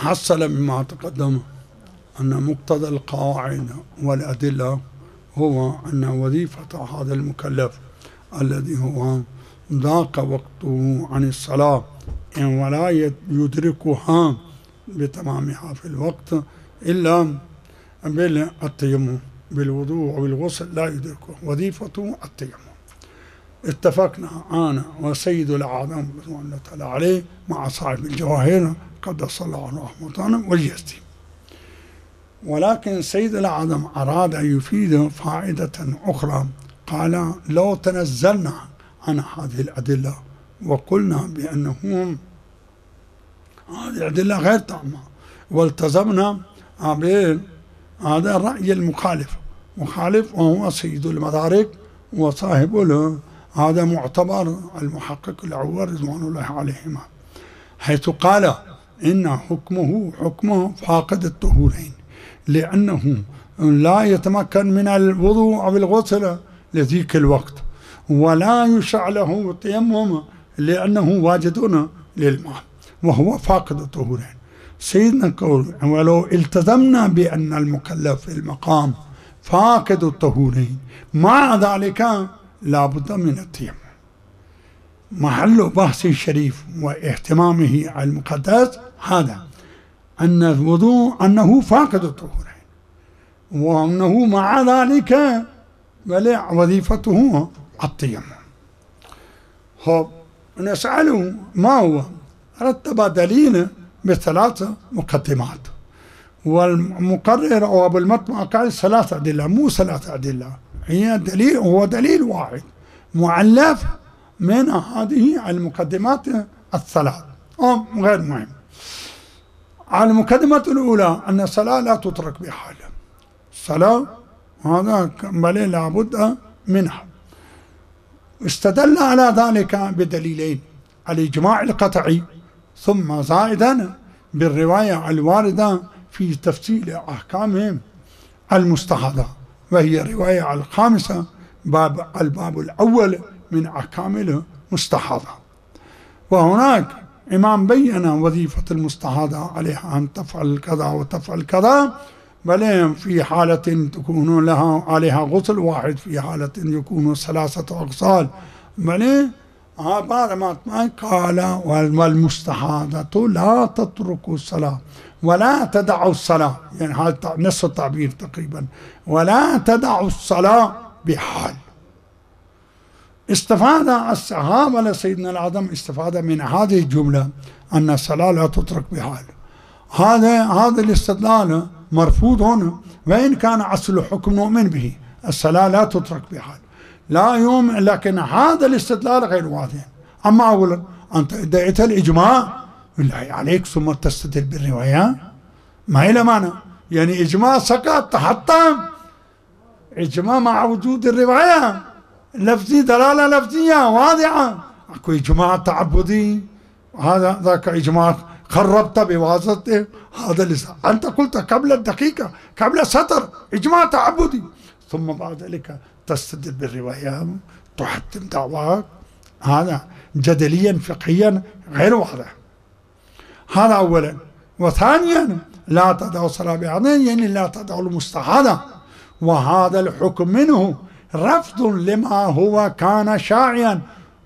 حصل مما تقدم أن مقتضى القواعد والأدلة هو أن وظيفة هذا المكلف الذي هو ضاق وقته عن الصلاة ولا يدركها بتمامها في الوقت إلا بالتيمم، بالوضوء والغسل لا يدركه، وظيفته التيمم. اتفقنا أنا وسيد الأعظم رضوان الله تعالى عليه مع صاحب الجواهر قدس الله رحمه واليزدي، ولكن سيد الأعظم أراد أن يفيد فائدة أخرى. قال لو تنزلنا عن هذه الأدلة وقلنا بأنه هذه الأدلة غير تامة والتزمنا بهذا الرأي المخالف وهو سيد المدارك وصاحب له، هذا معتبر المحقق الأول رضوان الله عليهما، حيث قال إن حكمه فاقد الطهورين، لأنه لا يتمكن من الوضوء أو الغسل لذيك الوقت، ولا يشرع له التيمم لأنه واجد للماء وهو فاقد الطهورين. سيدنا قول ولو التزمنا بأن المكلف في المقام فاقد الطهورين مع ذلك لا بد من التيمم. محل بحث الشريف واهتمامه المقدس هذا أن الوضوء أنه فاقد الطهورين، وأنه مع ذلك وظيفته التيمم. نسأله ما هو؟ رتب دليل بثلاث مقدمات، والمقرر أو أبو المطمع قال 3 أدلة، مو 3 أدلة، هي دليل، هو دليل واحد مؤلف من هذه المقدمات الثلاث غير مهم. المقدمة الأولى أن الصلاة لا تترك بحال، الصلاة هذا بل لابد منها. استدل على ذلك بدليلين: الإجماع القطعي، ثم زائدا بالرواية الواردة في تفصيل أحكامهم المستحاضة، وهي الرواية الخامسة الباب الأول من أحكام المستحاضة. وهناك إمام بين وظيفة المستحاضة عليها أن تفعل كذا وتفعل كذا، بل في حالة تكون عليها غسل واحد، في حالة يكون 3 أغسال، بل بعد ما قال والمستحاضة لا تترك الصلاة ولا تدع الصلاة، يعني هذا نصف التعبير تقريبا، ولا تدع الصلاة بحال. استفاد الصحابة لسيدنا الأعظم استفاد من هذه الجملة أن الصلاة لا تترك بحال. هذا الاستدلال مرفوض هنا، وإن كان أصل الحكم نؤمن به، الصلاة لا تترك بحال لا يوم، لكن هذا الاستدلال غير واضح. أما أولا أنت ادعيت الإجماع بالله عليك ثم تستدل بالرواية، ما هي معنى يعني إجماع سقط تحطم، إجماع مع وجود الرواية لفظي، دلالة لفظية واضحة. أكو إجماع تعبدي، هذا ذاك إجماع خربت بواسطته، هذا لسه أنت قلت قبل الدقيقة قبل سطر إجماع تعبدي، ثم بعد ذلك تستدل بالرواية تحتم دعواك، هذا جدليا فقهيا غير واضح. هذا أولا. وثانيا لا تدع الصلاة بعضين، يعني لا تدع المستحاضة، وهذا الحكم منه رفض لما هو كان شائعا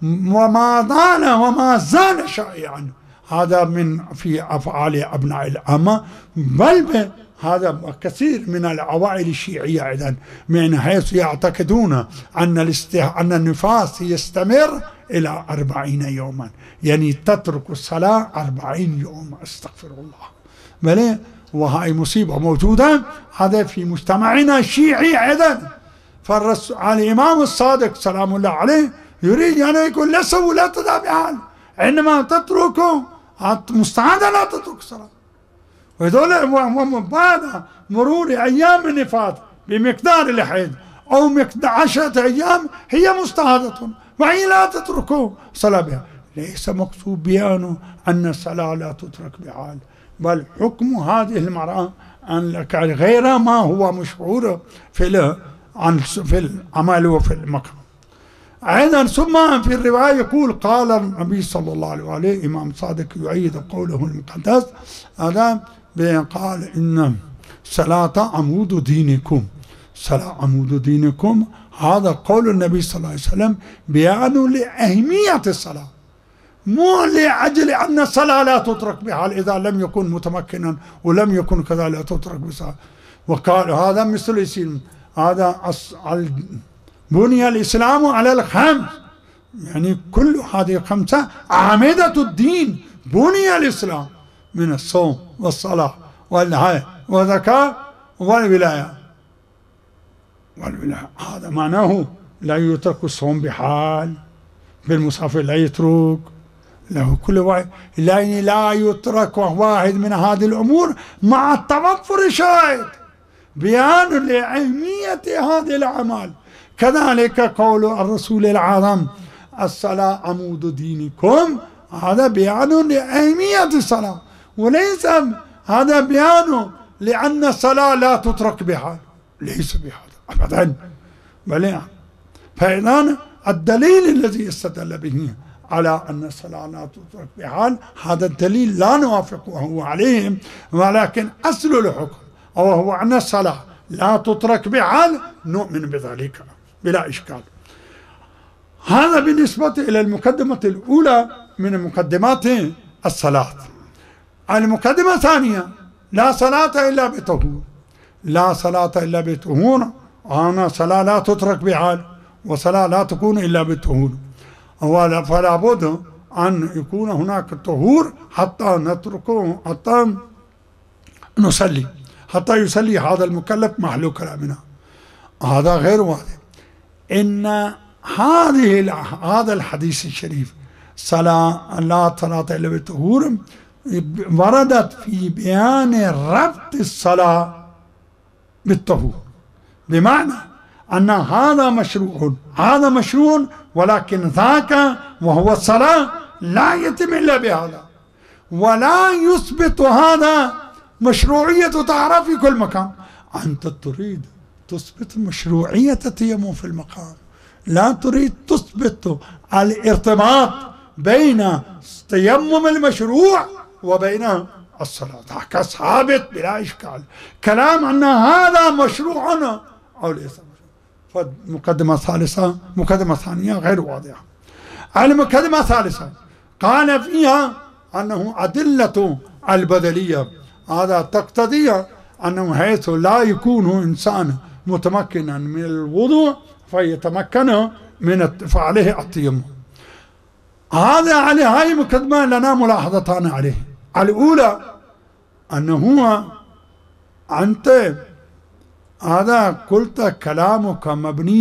وما زال شائعا، هذا من في أفعال أبناء الأمة، بل هذا كثير من العوائل الشيعية أيضا، من حيث يعتقدون أن النفاس يستمر إلى 40 يوما، يعني تترك الصلاة 40 يوم، استغفر الله. بل وهي مصيبة موجودة، هذا في مجتمعنا الشيعي أيضا. فالإمام الصادق سلام الله عليه يريد أن يقول لسوا لا تدع بحال، عندما تتركوا مستعادة لا تترك الصلاة. وهذول بعد مرور أيام النفاس بمقدار الحيض أو مقدار 10 أيام هي مستعادة، وهي لا تتركوا صلاة بها. ليس مقصود بيانه أن الصلاة لا تترك بحال، بل حكم هذه المرأة أن غير ما هو مشهور في العمل وفي المقام. أيضا ثم في الرواية يقول قال النبي صلى الله عليه وآله، إمام صادق يؤيد قوله المقدس هذا، قال إن صلاة عمود دينكم، صلاة عمود دينكم، هذا قول النبي صلى الله عليه وسلم بيان لأهمية الصلاة، مو لأجل أن الصلاة لا تترك بحال إذا لم يكن متمكنا ولم يكن كذا لا تترك بصلاة. وقال هذا مثل يسير هذا بني الإسلام على الخمس، يعني كل هذه الخمسة أعمدة الدين، بني الإسلام من الصوم والصلاة والحج والزكاة والولاية. هذا معناه لا يترك الصوم بحال، بالمسافر لا يترك له كل واحد، لا يترك واحد من هذه الأمور مع التوفر شاهد بيان لأهمية هذه الأعمال. كذلك قول الرسول العظيم الصلاة عمود دينكم، هذا بيان لأهمية الصلاة، وليس هذا بيان لأن الصلاة لا تترك بحال، ليس بهذا أبدا، بل فإذا الدليل الذي استدل به على أن الصلاة لا تترك بحال، هذا الدليل لا نوافقه عليه، ولكن أصل الحكم وهو أن الصلاة لا تترك بحال نؤمن بذلك بلا إشكال. هذا بالنسبة إلى المقدمة الأولى من مقدمات الصلاة. المقدمة الثانية لا صلاة إلا بطهور، لا صلاة إلا بطهور، أنا صلاة لا تترك بحال وصلاة لا تكون إلا بطهور، فلا بد أن يكون هناك طهور حتى نتركه، حتى نصلي، حتى يصلي هذا المكلف محل كلامنا. هذا غير واضح. إن هذا الحديث الشريف صلاة لا صلاة إلا بالطهور وردت في بيان ربط الصلاة بالطهور، بمعنى أن هذا مشروع، هذا مشروع، ولكن ذاك وهو الصلاة لا يتم إلا بهذا، ولا يثبت هذا مشروعية طهارة في كل مكان. أنت تريد تثبت مشروعية التيمم في المقام، لا تريد تثبت الارتباط بين التيمم المشروع وبين الصلاة، هكذا ثابت بلا إشكال. كلام أن هذا مشروع أو ليس مشروع، فالمقدمة الثالثة مقدمة ثانية غير واضحة. المقدمة الثالثة قال فيها أنه أدلة البدلية، هذا تقتضي أنه حيث لا يكون إنسان متمكنا من الوضوء فيتمكن من فعله التيمم. هذا عليه هاي مقدمة لنا ملاحظتان عليه. الأولى أنه أنت هذا قلت كلامك مبني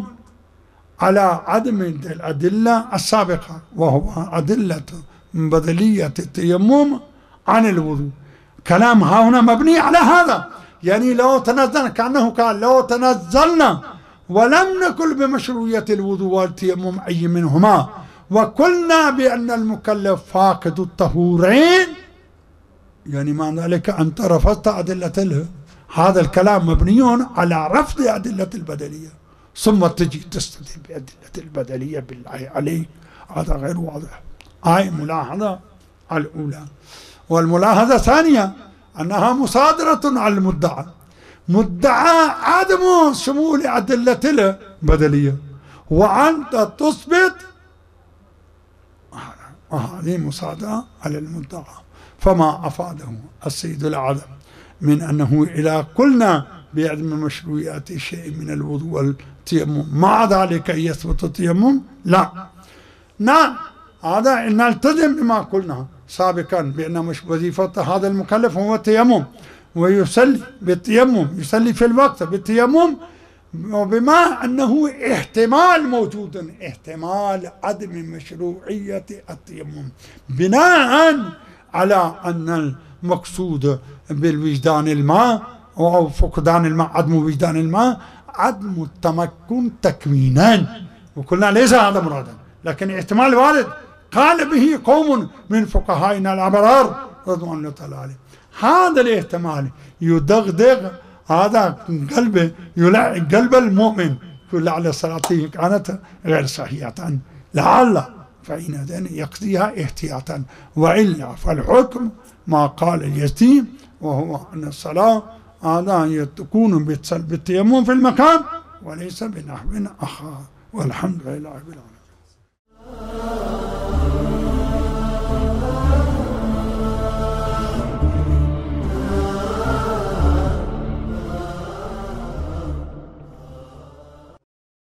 على عدم الأدلة السابقة، وهو أدلة بدلية التيمم عن الوضوء. كلام هنا مبني على هذا، يعني لو تنزلنا كأنه قال لو تنزلنا ولم نقل بمشروعية الوضوء والتيمم أي منهما، وقلنا بأن المكلف فاقد الطهورين، يعني معنى ذلك أنت رفضت أدلة هذا الكلام مبني على رفض أدلة البدلية، ثم تجي تستدل بأدلة البدلية بالله عليك، هذا غير واضح. هاي ملاحظة الأولى. والملاحظة الثانية أنها مصادرة على المدعى، مدعى عدم شمول أدلة البدلية، وأنت تثبت هذه مصادرة على المدعى. فما أفاده السيد الأعظم من أنه إذا قلنا بعدم مشروعية شيء من الوضوء والتيمم مع ذلك يثبت التيمم، لا، نعم، هذا نلتزم بما قلنا سابقا بأن مش وظيفة هذا المكلف هو التيمم، ويصلي بالتيمم، يصلي في الوقت بالتيمم، وبما أنه احتمال موجود، احتمال عدم مشروعية التيمم بناء على أن المقصود بالوجدان الماء أو فقدان الماء، عدم وجدان الماء، عدم التمكن تكوينا، وقلنا ليس هذا مرادا، لكن احتمال وارد قال به قوم من فقهائنا الأبرار رضوان الله تعالى عليه. هذا الاحتمال يدغدغ هذا قلب، يلعب قلب المؤمن، تقول لعل صلاته كانت غير صحيحة، لعل، فإن يقضيها احتياطا، وإلا فالحكم ما قال اليتيم، وهو أن الصلاة هذا تكون بالتيمم في المكان وليس بنحو آخر، والحمد لله رب العالمين.